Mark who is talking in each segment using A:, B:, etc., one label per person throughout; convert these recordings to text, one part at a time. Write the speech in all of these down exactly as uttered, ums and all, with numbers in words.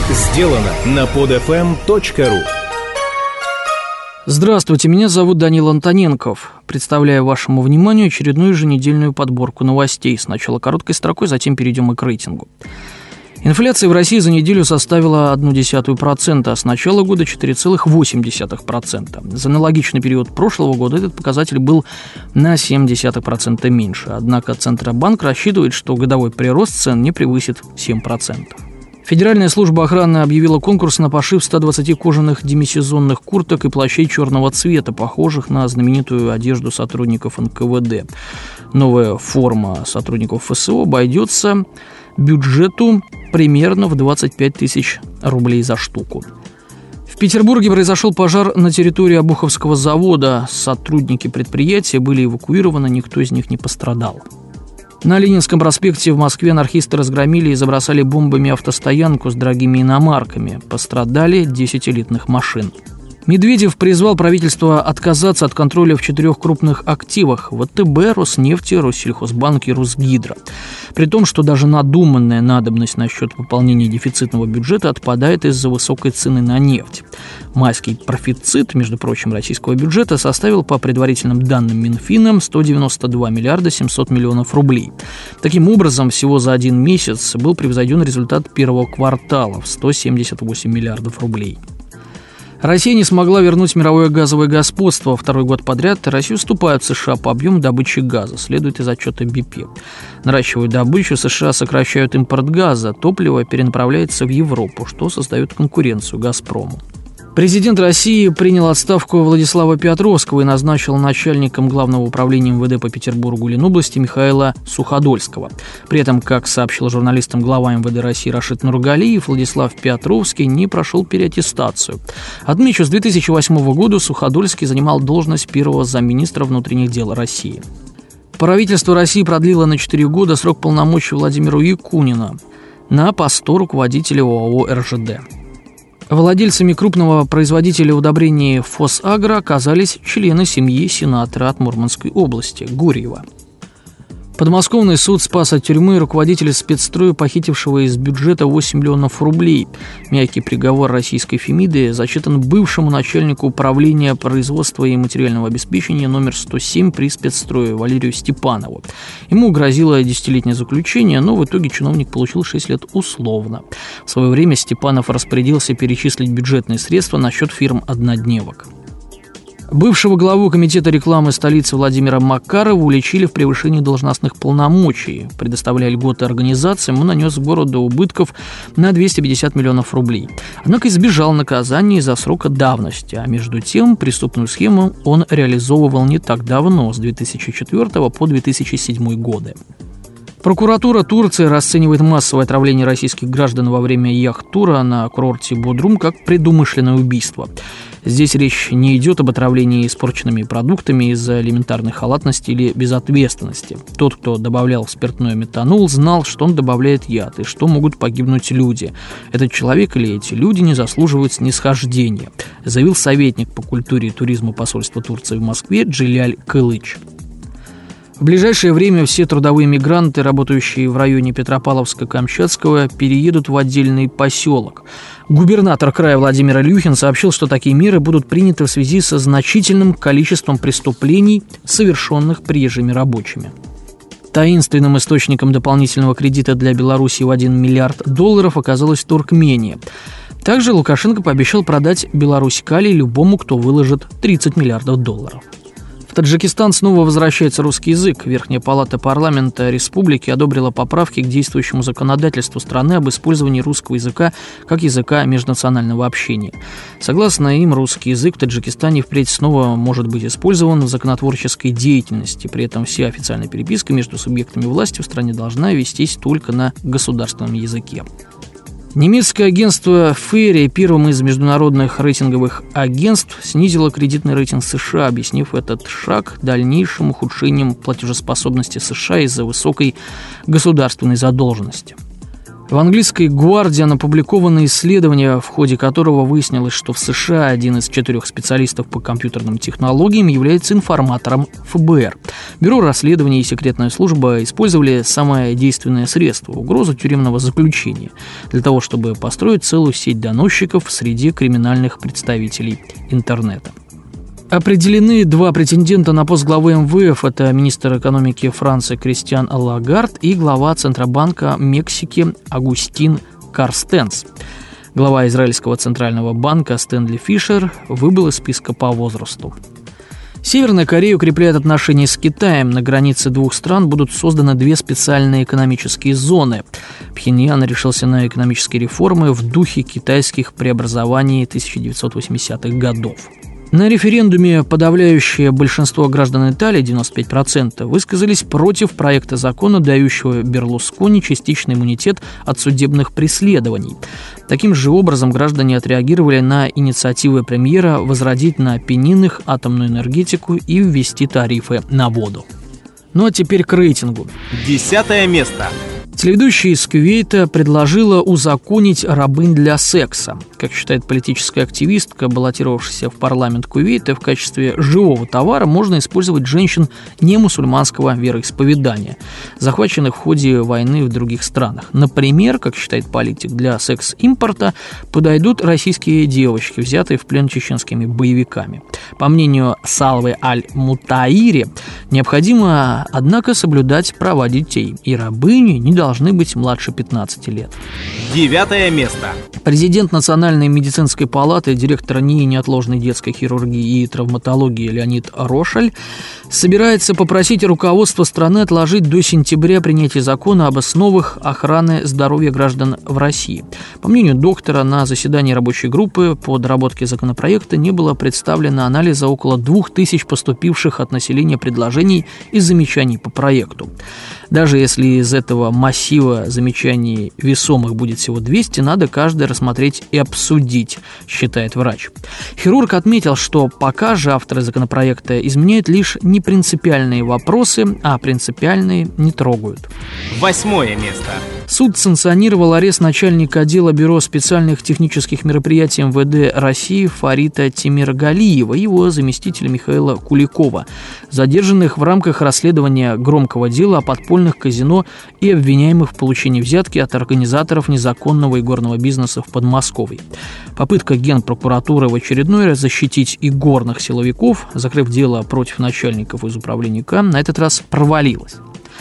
A: Сделано на под эф эм точка ру.
B: Здравствуйте, меня зовут Данил Антоненков. Представляю вашему вниманию очередную еженедельную подборку новостей. Сначала короткой строкой, затем перейдем и к рейтингу. Инфляция в России за неделю составила ноль целых одна десятая процента, а с начала года четыре целых восемь десятых процента. За аналогичный период прошлого года этот показатель был на семь десятых процента меньше. Однако Центробанк рассчитывает, что годовой прирост цен не превысит семь процентов. Федеральная служба охраны объявила конкурс на пошив ста двадцати кожаных демисезонных курток и плащей черного цвета, похожих на знаменитую одежду сотрудников эн ка вэ дэ. Новая форма сотрудников эф эс о обойдется бюджету примерно в двадцать пять тысяч рублей за штуку. В Петербурге произошел пожар на территории Обуховского завода. Сотрудники предприятия были эвакуированы, никто из них не пострадал. На Ленинском проспекте в Москве анархисты разгромили и забросали бомбами автостоянку с дорогими иномарками. Пострадали десять элитных машин. Медведев призвал правительство отказаться от контроля в четырех крупных активах – вэ тэ бэ, Роснефти, Россельхозбанк и Русгидро. При том, что даже надуманная надобность насчет пополнения дефицитного бюджета отпадает из-за высокой цены на нефть. Майский профицит, между прочим, российского бюджета составил по предварительным данным Минфина сто девяносто два миллиарда семьсот миллионов рублей. Таким образом, всего за один месяц был превзойден результат первого квартала в сто семьдесят восемь миллиардов рублей. Россия не смогла вернуть мировое газовое господство. Второй год подряд Россию уступают США по объему добычи газа, следует из отчета бэ пэ. Наращивают добычу, США сокращают импорт газа, топливо перенаправляется в Европу, что создает конкуренцию «Газпрому». Президент России принял отставку Владислава Петровского и назначил начальником Главного управления эм вэ дэ по Петербургу и Ленобласти Михаила Суходольского. При этом, как сообщил журналистам глава эм вэ дэ России Рашид Нургалиев, Владислав Петровский не прошел переаттестацию. Отмечу, с две тысячи восьмого года Суходольский занимал должность первого замминистра внутренних дел России. Правительство России продлило на четыре года срок полномочий Владимиру Якунину на посту руководителя о а о эр жэ дэ. Владельцами крупного производителя удобрений «Фосагро» оказались члены семьи сенатора от Мурманской области Гурьева. Подмосковный суд спас от тюрьмы руководителя спецстроя, похитившего из бюджета восемь миллионов рублей. Мягкий приговор российской Фемиды зачитан бывшему начальнику управления производства и материального обеспечения номер сто семь при спецстрое Валерию Степанову. Ему грозило десятилетнее заключение, но в итоге чиновник получил шесть лет условно. В свое время Степанов распорядился перечислить бюджетные средства на счет фирм-однодневок. Бывшего главу комитета рекламы столицы Владимира Макарова уличили в превышении должностных полномочий. Предоставляя льготы организациям, он нанес городу убытков на двести пятьдесят миллионов рублей. Однако избежал наказания из-за срока давности, а между тем преступную схему он реализовывал не так давно, с две тысячи четвёртого по две тысячи седьмой годы. Прокуратура Турции расценивает массовое отравление российских граждан во время яхт-тура на курорте Бодрум как предумышленное убийство. Здесь речь не идет об отравлении испорченными продуктами из-за элементарной халатности или безответственности. Тот, кто добавлял в спиртное метанол, знал, что он добавляет яд и что могут погибнуть люди. Этот человек или эти люди не заслуживают снисхождения, заявил советник по культуре и туризму посольства Турции в Москве Джиляль Кылыч. В ближайшее время все трудовые мигранты, работающие в районе Петропавловска-Камчатского, переедут в отдельный поселок. Губернатор края Владимир Илюхин сообщил, что такие меры будут приняты в связи со значительным количеством преступлений, совершенных приезжими рабочими. Таинственным источником дополнительного кредита для Беларуси в один миллиард долларов оказалась Туркмения. Также Лукашенко пообещал продать Беларусь калий любому, кто выложит тридцать миллиардов долларов. В Таджикистан снова возвращается русский язык. Верхняя палата парламента республики одобрила поправки к действующему законодательству страны об использовании русского языка как языка межнационального общения. Согласно им, русский язык в Таджикистане впредь снова может быть использован в законотворческой деятельности. При этом вся официальная переписка между субъектами власти в стране должна вестись только на государственном языке. Немецкое агентство Ферри, первым из международных рейтинговых агентств, снизило кредитный рейтинг США, объяснив этот шаг дальнейшим ухудшением платежеспособности США из-за высокой государственной задолженности. В английской «Гвардиан» опубликовано исследование, в ходе которого выяснилось, что в США один из четырех специалистов по компьютерным технологиям является информатором эф бэ эр. Бюро расследований и секретная служба использовали самое действенное средство – угрозу тюремного заключения для того, чтобы построить целую сеть доносчиков в среде криминальных представителей интернета. Определены два претендента на пост главы эм вэ эф. Это министр экономики Франции Кристиан Лагард и глава Центробанка Мексики Агустин Карстенс. Глава израильского центрального банка Стэнли Фишер выбыл из списка по возрасту. Северная Корея укрепляет отношения с Китаем. На границе двух стран будут созданы две специальные экономические зоны. Пхеньян решился на экономические реформы в духе китайских преобразований тысяча девятьсот восьмидесятых годов. На референдуме подавляющее большинство граждан Италии, девяносто пять процентов, высказались против проекта закона, дающего Берлускони частичный иммунитет от судебных преследований. Таким же образом граждане отреагировали на инициативы премьера возродить на Апеннинах атомную энергетику и ввести тарифы на воду. Ну а теперь к рейтингу.
C: Десятое место.
B: Телеведущая из Кувейта предложила узаконить рабынь для секса. Как считает политическая активистка, баллотировавшаяся в парламент Кувейта, в качестве живого товара можно использовать женщин немусульманского вероисповедания, захваченных в ходе войны в других странах. Например, как считает политик, для секс-импорта подойдут российские девочки, взятые в плен чеченскими боевиками. По мнению Салвы Аль-Мутаири, необходимо, однако, соблюдать права детей, и рабыни не должны должны быть младше пятнадцати лет.
C: Девятое место.
B: Президент Национальной медицинской палаты, директор НИИ неотложной детской хирургии и травматологии Леонид Рошаль собирается попросить руководство страны отложить до сентября принятие закона об основах охраны здоровья граждан в России. По мнению доктора, на заседании рабочей группы по доработке законопроекта не было представлено анализа около двух тысяч поступивших от населения предложений и замечаний по проекту. Даже если из этого массива замечаний весомых будет всего двести, надо каждое рассмотреть и обсудить, считает врач. Хирург отметил, что пока же авторы законопроекта изменяют лишь непринципиальные вопросы, а принципиальные не трогают.
C: Восьмое место.
B: Суд санкционировал арест начальника отдела Бюро специальных технических мероприятий эм вэ дэ России Фарита Тимиргалиева и его заместителя Михаила Куликова, задержанных в рамках расследования громкого дела о подпольных казино и обвиняемых в получении взятки от организаторов незаконного игорного бизнеса в Подмосковье. Попытка Генпрокуратуры в очередной раз защитить игорных силовиков, закрыв дело против начальников из управления К, на этот раз провалилась.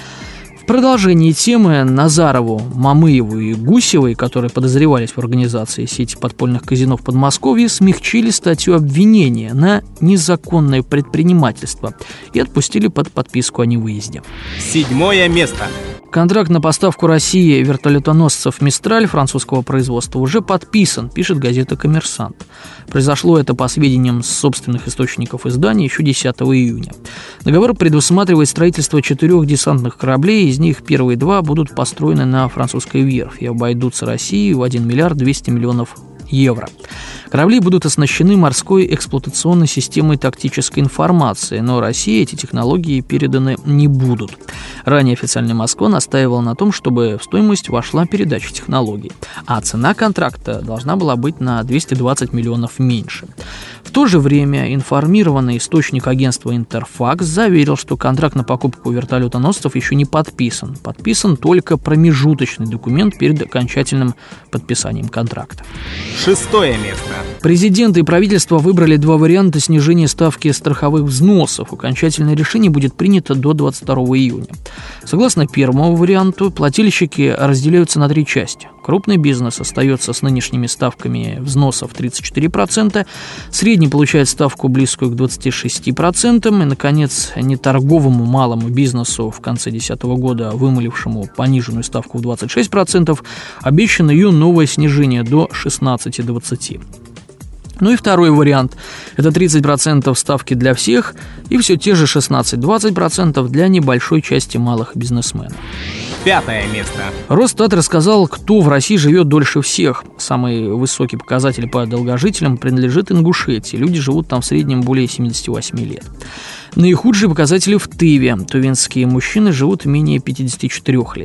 B: В продолжении темы Назарову, Мамыеву и Гусевой, которые подозревались в организации сети подпольных казино в Подмосковье, смягчили статью обвинения на незаконное предпринимательство и отпустили под подписку о невыезде.
C: Седьмое место.
B: Контракт на поставку России вертолетоносцев «Мистраль» французского производства уже подписан, пишет газета «Коммерсант». Произошло это по сведениям собственных источников издания еще десятого июня. Договор предусматривает строительство четырех десантных кораблей, из них первые два будут построены на французской верфи и обойдутся России в один миллиард двести миллионов евро. Корабли будут оснащены морской эксплуатационной системой тактической информации, но России эти технологии переданы не будут. Ранее официальная Москва настаивала на том, чтобы в стоимость вошла передача технологий, а цена контракта должна была быть на двести двадцать миллионов меньше. В то же время информированный источник агентства «Интерфакс» заверил, что контракт на покупку вертолетоносцев еще не подписан. Подписан только промежуточный документ перед окончательным подписанием контракта.
C: Шестое место.
B: Президент и правительство выбрали два варианта снижения ставки страховых взносов. Окончательное решение будет принято до двадцать второго июня. Согласно первому варианту, плательщики разделяются на три части. Крупный бизнес остается с нынешними ставками взносов тридцать четыре процента, средний получает ставку близкую к двадцати шести процентам, и, наконец, неторговому малому бизнесу в конце две тысячи десятого года, вымолившему пониженную ставку в двадцать шесть процентов, обещано ее новое снижение до шестнадцати двадцати процентов. Ну и второй вариант – это тридцать процентов ставки для всех и все те же шестнадцать-двадцать процентов для небольшой части малых бизнесменов.
C: Пятое место.
B: Росстат рассказал, кто в России живет дольше всех. Самый высокий показатель по долгожителям принадлежит Ингушетии. Люди живут там в среднем более семидесяти восьми лет. Наихудшие показатели в Тыве. Тувинские мужчины живут менее пятидесяти четырёх лет.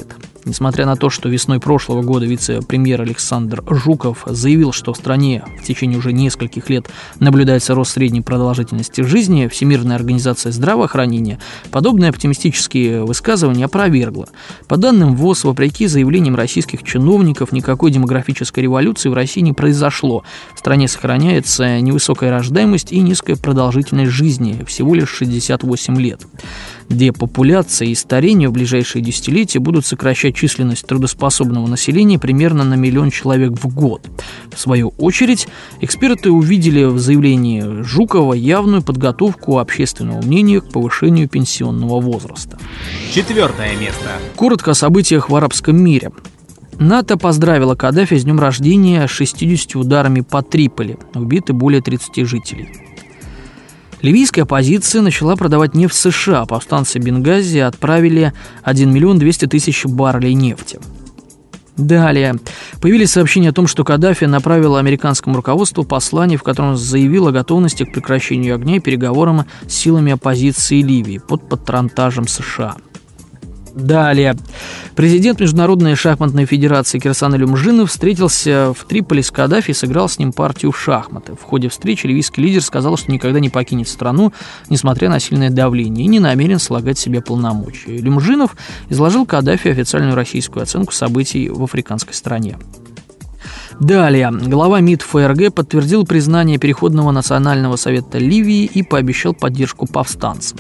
B: Несмотря на то, что весной прошлого года вице-премьер Александр Жуков заявил, что в стране в течение уже нескольких лет наблюдается рост средней продолжительности жизни, Всемирная организация здравоохранения подобные оптимистические высказывания опровергла. По данным ВОЗ, вопреки заявлениям российских чиновников, никакой демографической революции в России не произошло. В стране сохраняется невысокая рождаемость и низкая продолжительность жизни, всего лишь шестьдесят восемь лет. Депопуляция и старение в ближайшие десятилетия будут сокращать численность трудоспособного населения примерно на миллион человек в год. В свою очередь, эксперты увидели в заявлении Жукова явную подготовку общественного мнения к повышению пенсионного возраста.
C: Четвертое место.
B: Коротко о событиях в арабском мире. НАТО поздравила Каддафи с днем рождения шестьюдесятью ударами по Триполи. Убиты более тридцати жителей. Ливийская оппозиция начала продавать нефть в США. Повстанцы Бенгази отправили один миллион двести тысяч баррелей нефти. Далее. Появились сообщения о том, что Каддафи направил американскому руководству послание, в котором заявил о готовности к прекращению огня и переговорам с силами оппозиции Ливии под патронтажем США. Далее. Президент Международной шахматной федерации Кирсан Илюмжинов встретился в Триполи с Каддафи и сыграл с ним партию в шахматы. В ходе встречи ливийский лидер сказал, что никогда не покинет страну, несмотря на сильное давление, и не намерен слагать себе полномочия. Илюмжинов изложил Каддафи официальную российскую оценку событий в африканской стране. Далее. Глава МИД ФРГ подтвердил признание Переходного национального совета Ливии и пообещал поддержку повстанцам.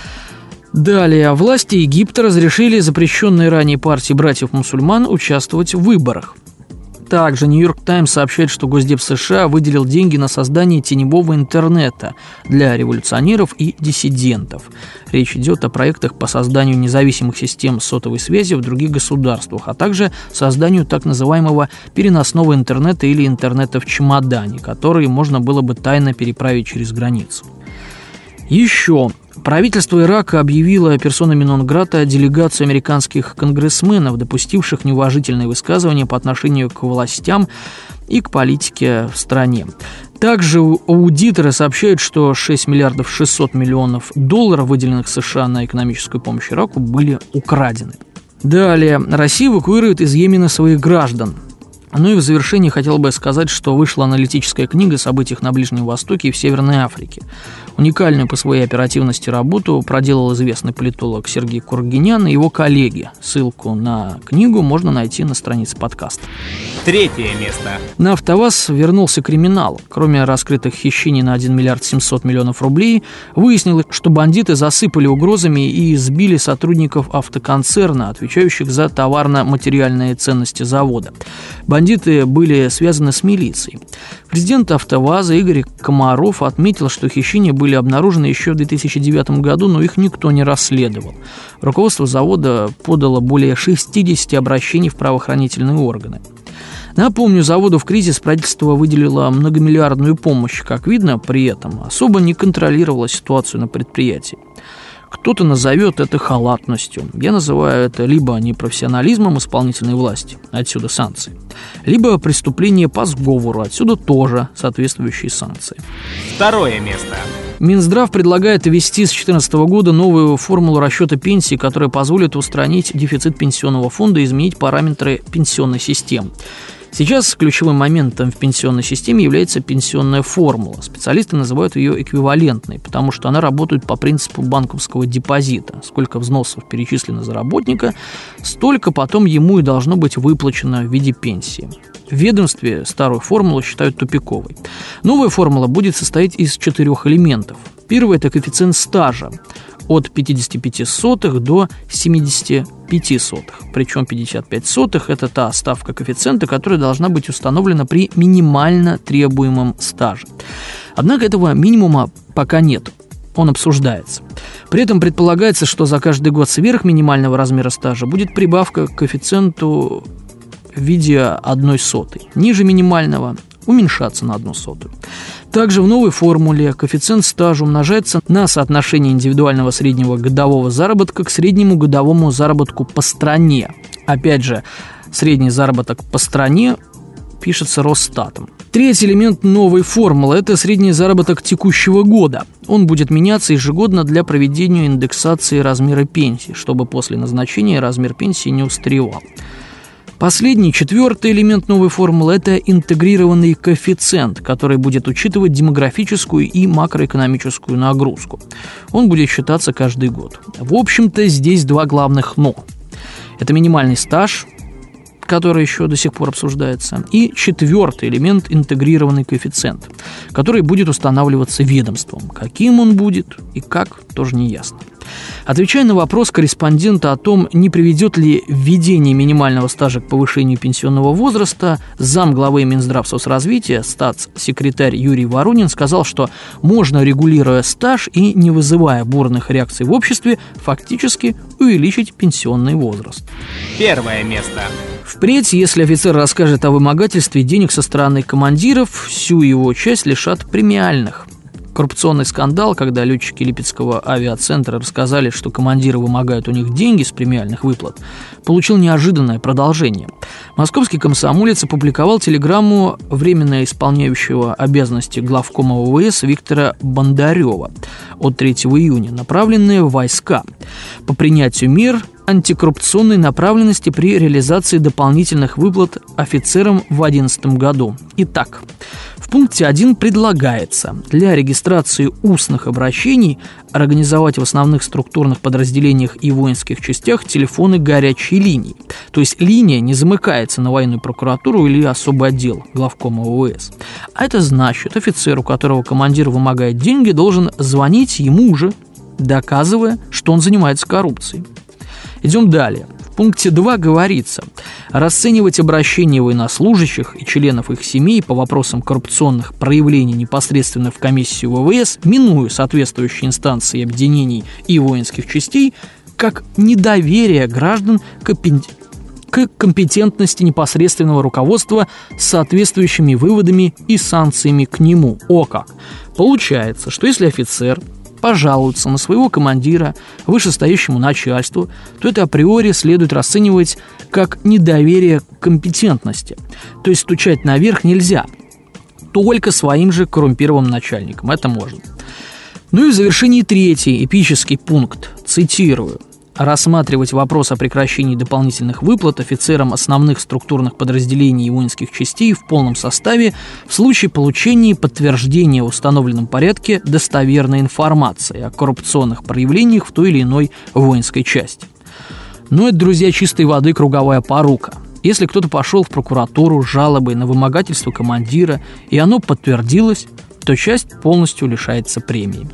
B: Далее. Власти Египта разрешили запрещенной ранее партии братьев-мусульман участвовать в выборах. Также «Нью-Йорк Таймс» сообщает, что Госдеп США выделил деньги на создание теневого интернета для революционеров и диссидентов. Речь идет о проектах по созданию независимых систем сотовой связи в других государствах, а также созданию так называемого переносного интернета или интернета в чемодане, который можно было бы тайно переправить через границу. Еще. Правительство Ирака объявило персонами нон-грата делегацию американских конгрессменов, допустивших неуважительные высказывания по отношению к властям и к политике в стране. Также аудиторы сообщают, что шесть миллиардов шестьсот миллионов долларов, выделенных США на экономическую помощь Ираку, были украдены. Далее. Россия эвакуирует из Йемена своих граждан. Ну и в завершении хотел бы сказать, что вышла аналитическая книга о событиях на Ближнем Востоке и в Северной Африке. Уникальную по своей оперативности работу проделал известный политолог Сергей Кургинян и его коллеги. Ссылку на книгу можно найти на странице подкаста.
C: Третье место.
B: На АвтоВАЗ вернулся криминал. Кроме раскрытых хищений на один миллиард семьсот миллионов рублей, выяснилось, что бандиты засыпали угрозами и избили сотрудников автоконцерна, отвечающих за товарно-материальные ценности завода. Бандиты были связаны с милицией. Президент АвтоВАЗа Игорь Комаров отметил, что хищения были обнаружены еще в две тысячи девятом году, но их никто не расследовал. Руководство завода подало более шестьдесят обращений в правоохранительные органы. Напомню, заводу в кризис правительство выделило многомиллиардную помощь. Как видно, при этом особо не контролировало ситуацию на предприятии. Кто-то назовет это халатностью. Я называю это либо непрофессионализмом исполнительной власти, отсюда санкции, либо преступление по сговору, отсюда тоже соответствующие санкции.
C: Второе место.
B: Минздрав предлагает ввести с две тысячи четырнадцатого года новую формулу расчета пенсии, которая позволит устранить дефицит пенсионного фонда и изменить параметры пенсионной системы. Сейчас ключевым моментом в пенсионной системе является пенсионная формула. Специалисты называют ее эквивалентной, потому что она работает по принципу банковского депозита. Сколько взносов перечислено за работника, столько потом ему и должно быть выплачено в виде пенсии. В ведомстве старую формулу считают тупиковой. Новая формула будет состоять из четырех элементов. Первый – это коэффициент стажа от пятьдесят пять сотых до семьдесят пять сотых. Причем пятьдесят пять сотых – это та ставка коэффициента, которая должна быть установлена при минимально требуемом стаже. Однако этого минимума пока нет. Он обсуждается. При этом предполагается, что за каждый год сверх минимального размера стажа будет прибавка к коэффициенту в виде одной сотой. Ниже минимального уменьшаться на одну сотую. Также в новой формуле коэффициент стажа умножается на соотношение индивидуального среднего годового заработка к среднему годовому заработку по стране. Опять же, средний заработок по стране пишется Росстатом. Третий элемент новой формулы – это средний заработок текущего года. Он будет меняться ежегодно для проведения индексации размера пенсии, чтобы после назначения размер пенсии не устаревал. Последний, четвертый элемент новой формулы – это интегрированный коэффициент, который будет учитывать демографическую и макроэкономическую нагрузку. Он будет считаться каждый год. В общем-то, здесь два главных «но». Это минимальный стаж, который еще до сих пор обсуждается, и четвертый элемент – интегрированный коэффициент, который будет устанавливаться ведомством. Каким он будет и как, тоже не ясно. Отвечая на вопрос корреспондента о том, не приведет ли введение минимального стажа к повышению пенсионного возраста, замглавы Минздравсоцразвития, статс-секретарь Юрий Воронин сказал, что можно, регулируя стаж и не вызывая бурных реакций в обществе, фактически увеличить пенсионный возраст.
C: Первое место.
B: Впредь, если офицер расскажет о вымогательстве денег со стороны командиров, всю его часть лишат премиальных. Коррупционный скандал, когда летчики Липецкого авиацентра рассказали, что командиры вымогают у них деньги с премиальных выплат, получил неожиданное продолжение. Московский комсомолец опубликовал телеграмму временно исполняющего обязанности главкома ВВС Виктора Бондарева от третьего июня, направленные в войска по принятию мер антикоррупционной направленности при реализации дополнительных выплат офицерам в две тысячи одиннадцатом году. Итак, в пункте один предлагается для регистрации устных обращений организовать в основных структурных подразделениях и воинских частях телефоны горячей линии. То есть линия не замыкается на военную прокуратуру или особый отдел главкома ВВС. А это значит, офицер, у которого командир вымогает деньги, должен звонить ему же, доказывая, что он занимается коррупцией. Идем далее. В пункте два говорится: расценивать обращения военнослужащих и членов их семей по вопросам коррупционных проявлений непосредственно в комиссию ВВС, минуя соответствующие инстанции объединений и воинских частей, как недоверие граждан к к компетентности непосредственного руководства с соответствующими выводами и санкциями к нему. О как! Получается, что если офицер пожалуется на своего командира вышестоящему начальству, то это априори следует расценивать как недоверие к компетентности. То есть стучать наверх нельзя, только своим же коррумпированным начальникам. Это можно. Ну и в завершении третий эпический пункт, цитирую: рассматривать вопрос о прекращении дополнительных выплат офицерам основных структурных подразделений и воинских частей в полном составе в случае получения подтверждения в установленном порядке достоверной информации о коррупционных проявлениях в той или иной воинской части. Но это, друзья, чистой воды круговая порука. Если кто-то пошел в прокуратуру с жалобой на вымогательство командира, и оно подтвердилось, то часть полностью лишается премии.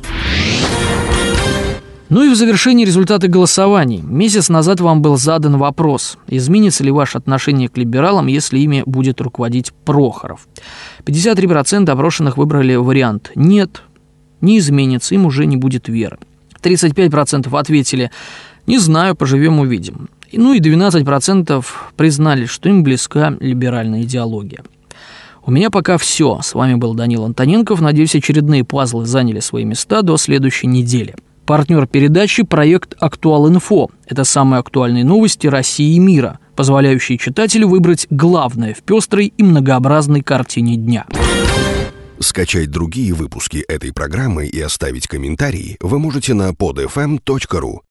B: Ну и в завершении результаты голосований. Месяц назад вам был задан вопрос: изменится ли ваше отношение к либералам, если ими будет руководить Прохоров. пятьдесят три процента опрошенных выбрали вариант «нет», не изменится, им уже не будет веры. тридцать пять процентов ответили «не знаю, поживем, увидим». Ну и двенадцать процентов признали, что им близка либеральная идеология. У меня пока все. С вами был Данил Антоненков. Надеюсь, очередные пазлы заняли свои места до следующей недели. Партнер передачи – проект «Актуал-Инфо». Это самые актуальные новости России и мира, позволяющие читателю выбрать главное в пестрой и многообразной картине дня.
D: Скачать другие выпуски этой программы и оставить комментарии вы можете на под эф эм точка ру.